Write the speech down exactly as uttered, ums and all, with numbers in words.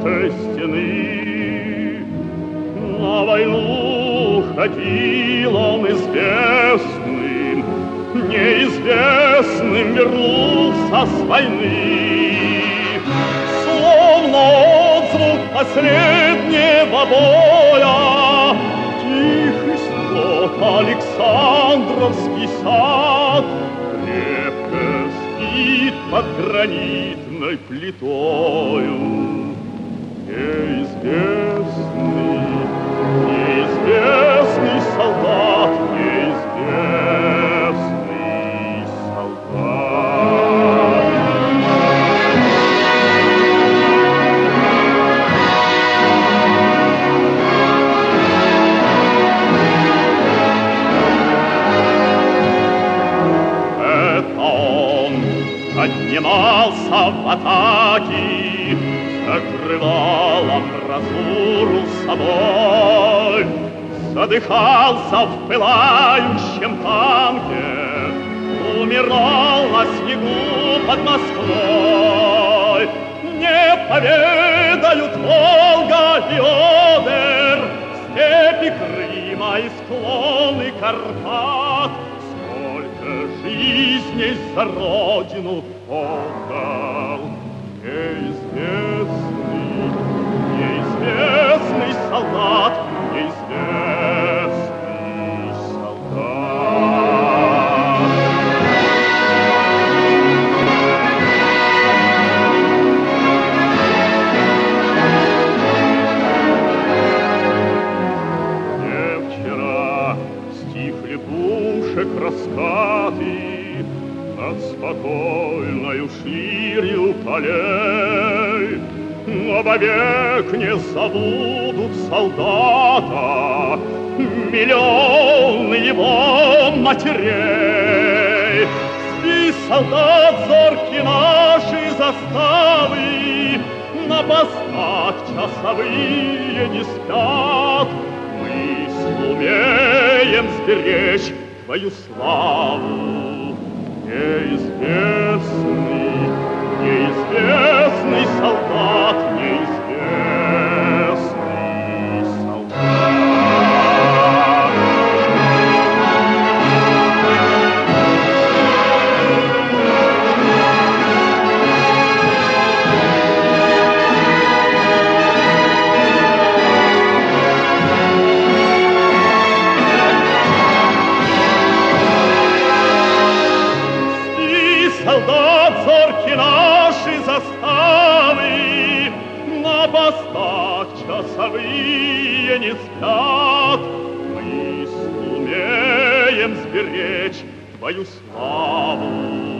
этой стены. На войну ходил он известным, неизвестным вернулся с войны. Словно отзвук последнего боя, тихий скот Александровский сад крепко спит под гранитной плитою. Неизвестный, неизвестный солдат, неизвестный солдат. Это он поднимался в атаке, закрывал амбразуру собой, задыхался в пылающем танке, умирал на снегу под Москвой. Не поведают Волга и Одер, степи Крыма и склоны Карпат, сколько жизней за родину отдал. Неизвестный, неизвестный солдат, неизвестный солдат. Не вчера стихли пушек раскаты над спокойною ширью полей, но вовек не забудут солдата миллионы его матерей. Спи, солдат, зорки наши заставы, на постах часовые не спят. Мы сумеем сберечь твою славу. Неизвестный, неизвестный солдат, неизвестный солдат. Солдат, зорки наши заставы, на постах часовые не спят. Мы сумеем сберечь твою славу.